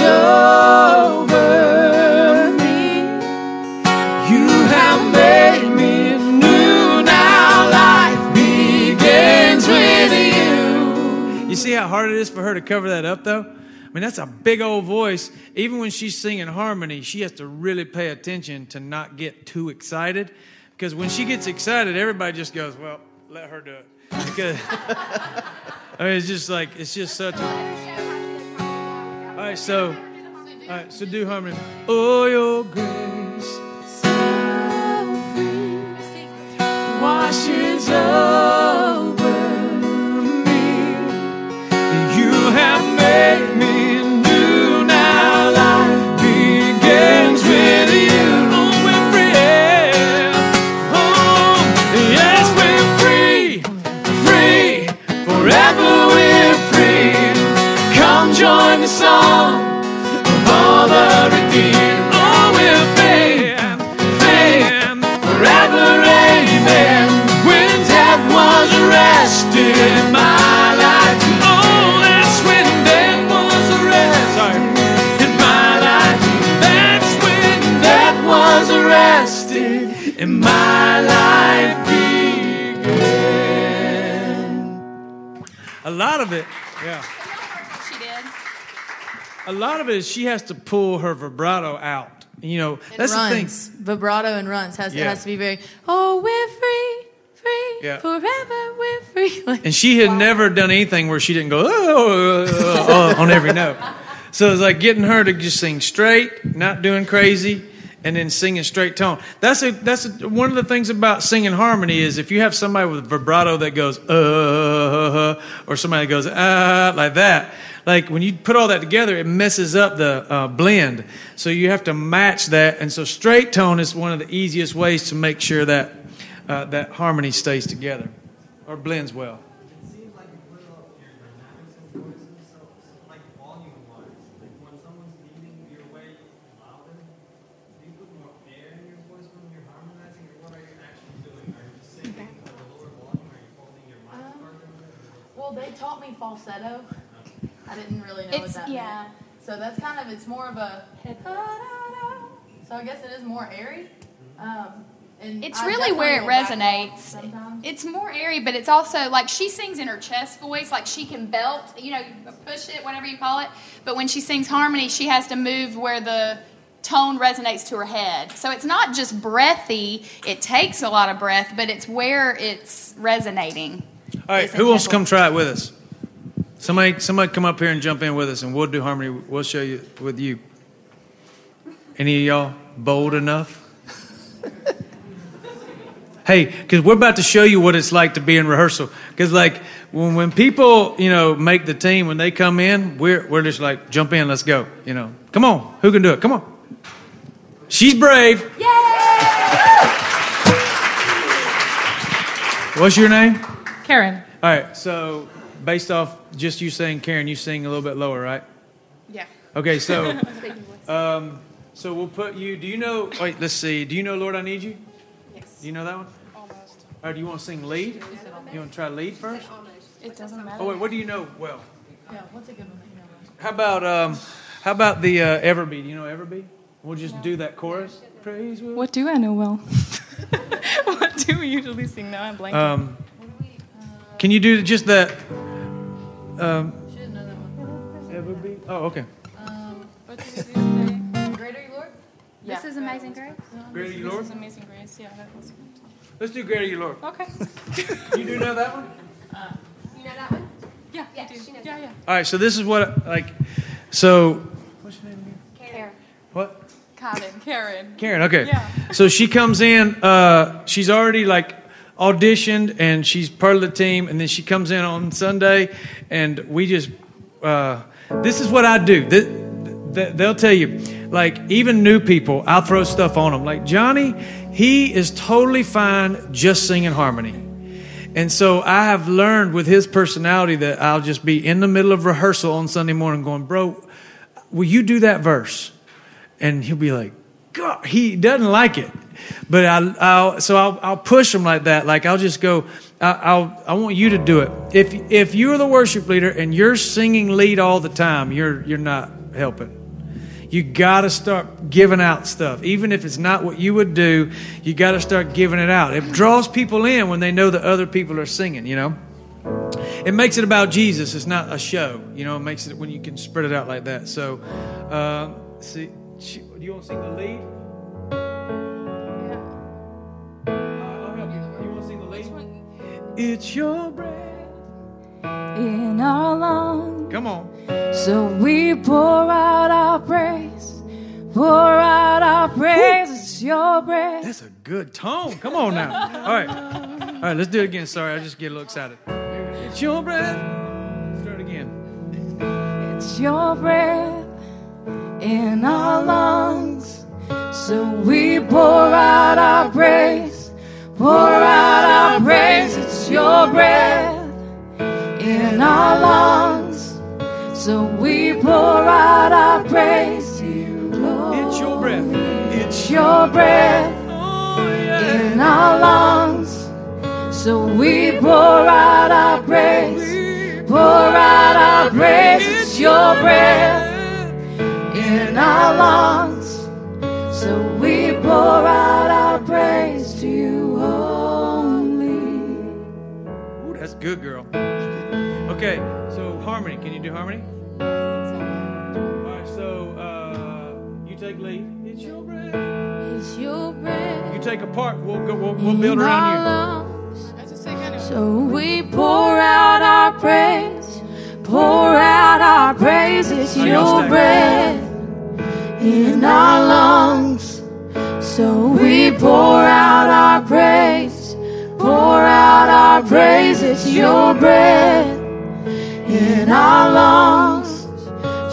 over me. You have made me new. Now life begins with you. You see how hard it is for her to cover that up, though? I mean, that's a big old voice. Even when she's singing harmony, she has to really pay attention to not get too excited. Because when she gets excited, everybody just goes, well, let her do it. Because, I mean, it's just like, it's just such a... All right, so, all right, so do harmony. Oh, your grace washes over me. You have made me new. Now life begins with you. Oh, we're free. Oh, yes, we're free. Free. Forever we're free. Come join the song of all the redeemed. Oh, we're free. Free. Forever, amen. When death was arrested, my life. Oh, that's when death was arrested. Sorry. In my life. That's when death was arrested, and my life began. A lot of it, yeah. She did. A lot of it is she has to pull her vibrato out. You know, It that's the thing. runs. Vibrato and runs. Has, Yeah. It has to be very, oh, we're free, free, Yeah. forever we're free. Like, And she had never done anything where she didn't go oh, oh, oh, on every note. So it's like getting her to just sing straight, not doing crazy, and then singing straight tone. That's a, that's a, one of the things about singing harmony is if you have somebody with vibrato that goes uh, or somebody that goes ah like that. like when you put all that together, it messes up the uh, blend. So you have to match that. And so straight tone is one of the easiest ways to make sure that uh, that harmony stays together or blends well. It seems like you put up your dynamics and voices, so so like volume-wise, like when someone's leading your way louder, do you put more air in your voice when you're harmonizing, or what are you actually doing? Are you just singing at a lower volume? Are you holding your mic farther? Well, they taught me falsetto. I didn't really know It's- what that yeah. meant. So that's kind of, it's more of a, so I guess it is more airy. Um, and It's I really where it definitely go back resonates. sometimes. It's more airy, but it's also like she sings in her chest voice, like she can belt, you know, push it, whatever you call it. But when she sings harmony, she has to move where the tone resonates to her head. So it's not just breathy, it takes a lot of breath, but it's where it's resonating. All right, It's who wants to come intentional. try it with us? Somebody, somebody come up here and jump in with us, and we'll do harmony. We'll show you with you. Any of y'all bold enough? Hey, because we're about to show you what it's like to be in rehearsal. Because like when when people you know make the team, when they come in, we're we're just like jump in, let's go. You know, come on, who can do it? Come on. She's brave. What's your name? Karen. All right, so based off just you saying Karen, you sing a little bit lower, right? Yeah. Okay, so um, so we'll put you. Do you know? Wait, let's see. Do you know "Lord, I Need You"? Yes. Do you know that one? Almost. Or do you want to sing lead? You want to try lead first? It doesn't matter. Oh wait, what do you know well? Yeah, what's a good one that you know about? How about um, how about the uh, Everbee? Do you know Everbee? We'll just do that chorus. Praise will. What do I know well? What do we usually sing now? I'm blanking. Um, can you do just that? Um, Should know that one. Everbee. Oh, okay. Um, what do we do today? Greater You Lord? This is Amazing Grace. Greater You This Lord. is Amazing Grace. Yeah, that was good. Let's do Greater You Lord. Okay. You do know that one? You know that one? Yeah, Yeah, I do. she knows Yeah, yeah. All right. So this is what like. So what's your name again? Karen. What? Karen. Karen. Karen, okay. Yeah. So she comes in, uh, she's already like auditioned and she's part of the team, and then she comes in on Sunday, and we just, uh, this is what I do. Th- th- they'll tell you, like even new people, I'll throw stuff on them. Like Johnny, he is totally fine just singing harmony. And so I have learned with his personality that I'll just be in the middle of rehearsal on Sunday morning going, bro, will you do that verse? And he'll be like, God, he doesn't like it. But I, I'll, so I'll, I'll push him like that. Like I'll just go, I, I'll, I want you to do it. If if you're the worship leader and you're singing lead all the time, you're you're not helping. You got to start giving out stuff, even if it's not what you would do. You got to start giving it out. It draws people in when they know that other people are singing. You know, it makes it about Jesus. It's not a show. You know, it makes it when you can spread it out like that. So, uh, see. Do you want to sing the lead? Uh, I'll help you. You want to sing the lead? It's your breath In our lungs, Come on. so we pour out our praise. Pour out our praise. It's your breath. That's a good tone. Come on now. All right. All right, let's do it again. Sorry, I just get a little excited. It's your breath. Start again. It's your breath in our lungs, so we pour out our praise. Pour out our praise. It's your breath in our lungs, so we pour out our praise to you, Lord. It's your breath. It's your breath Oh, yeah. in our lungs, so we pour out our praise. Pour out our praise. It's your breath in our lungs, so we pour out our praise to you only. Ooh, that's good, girl. Okay, so harmony. Can you do harmony? All right, so uh, you take lead. It's your breath. It's your breath. You take a part. We'll go. We'll, we'll build in around our you. lungs. So we pour out our praise. Pour out our praise. It's Oh, y'all your stay. breath in our lungs. So we pour out our praise. Pour out our praise. It's your breath in our lungs.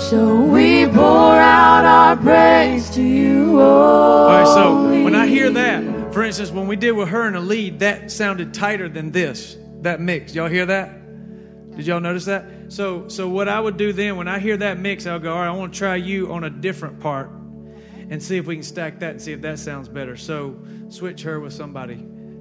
So we pour out our praise to you. All right, so when I hear that, for instance, when we did with her in a lead, that sounded tighter than this, that mix. Y'all hear that? Did y'all notice that? So so what I would do then, when I hear that mix, I'll go, all right, I want to try you on a different part and see if we can stack that and see if that sounds better. So switch her with somebody.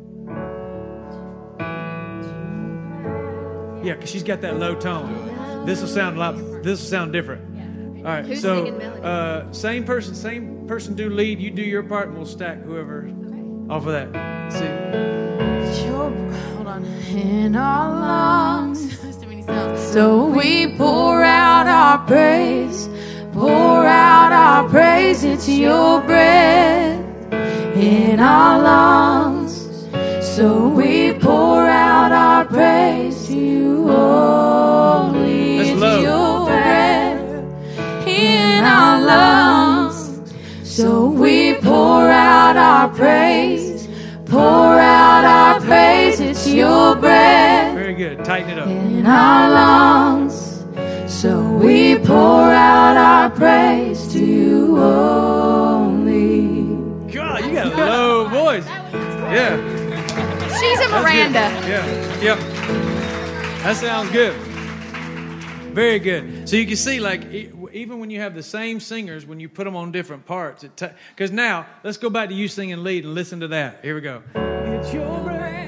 Yeah, because she's got that low tone. This will sound a lot, this will sound different. All right, Who's so singing melody? uh, same person, same person do lead. You do your part, and we'll stack whoever off of that. See, Hold on. In our lungs. So we pour out our praise, pour out our praise. It's your breath in our lungs. So we pour out our praise to you only. That's It's low. your breath in our lungs. So we pour out our praise, pour out our praise. It's your breath very good. Tighten it up. in our lungs. So we pour out our praise to you only. God, you got a low voice. Yeah. She's a Miranda. That's good. Yeah. Yep. That sounds good. Very good. So you can see, like, e- even when you have the same singers, when you put them on different parts, it because t- now let's go back to you singing lead and listen to that. Here we go. It's your breath.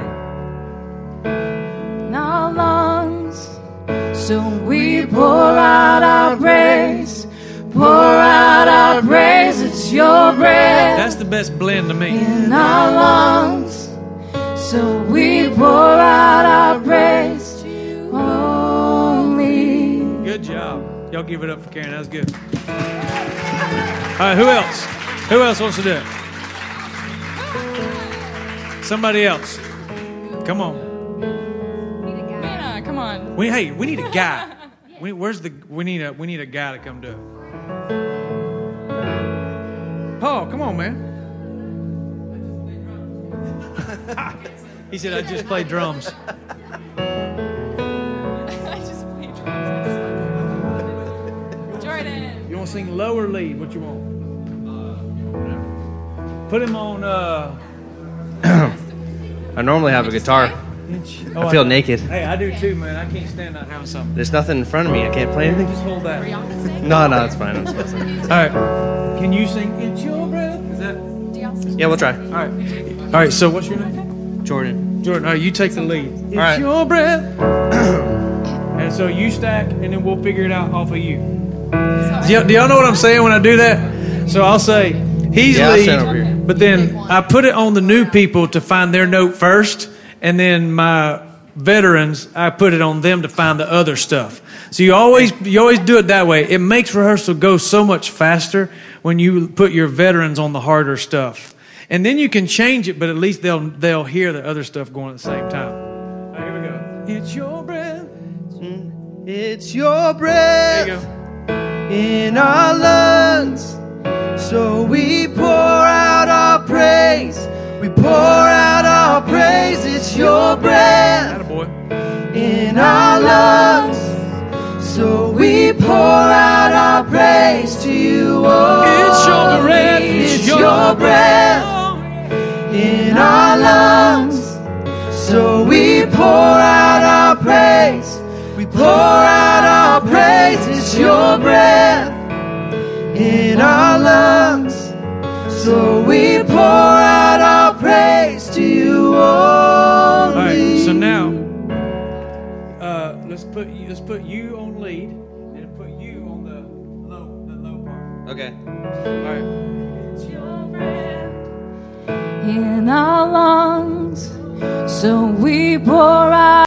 In our lungs. So we pour out our praise, pour out our praise. It's your breath That's the best blend to me. in our lungs. So we pour out our praise to you only. Good job. Y'all give it up for Karen. That was good. All right, who else? Who else wants to do it? Somebody else. Come on. Hannah, come on. We hey, we need a guy. We, where's the? We need a. We need a guy to come do it. Paul, come on, man. He said, "I just play drums." I just played drums. Jordan. You want to sing lower lead? What you want? Put him on. Uh, I normally have a guitar. oh, I feel know. naked. Hey, I do too, man. I can't stand not having something. There's nothing in front of me. I can't play anything. Just hold that. No, no, it's fine. I'm supposed to. All right. Can you sing "It's Your Breath"? Is that? Yeah, we'll try. All right. All right. So, what's your name? Jordan. Jordan. All right. You take the lead. It's right. your breath. And so you stack, and then we'll figure it out off of you. Do y'all, do y'all know what I'm saying when I do that? So I'll say he's Yeah, I'll stand over lead, here. but then I put it on the new people to find their note first, and then my veterans, I put it on them to find the other stuff. So you always you always do it that way. It makes rehearsal go so much faster when you put your veterans on the harder stuff. And then you can change it, but at least they'll they'll hear the other stuff going at the same time. All right, here we go. It's your breath. It's your breath There you go. in our lungs. So we pour out our praise. We pour out our praise. It's your breath Attaboy. in our lungs. So we pour out our praise to you. Oh, It's your breath. It's your breath in our lungs. So we pour out our praise. We pour out our praise. It's your breath in our lungs. So we pour out our praise to you only. All right. So now, uh, let's put you, let's put you on lead, and put you on the low the low part. Okay. All right. In our lungs. So we pour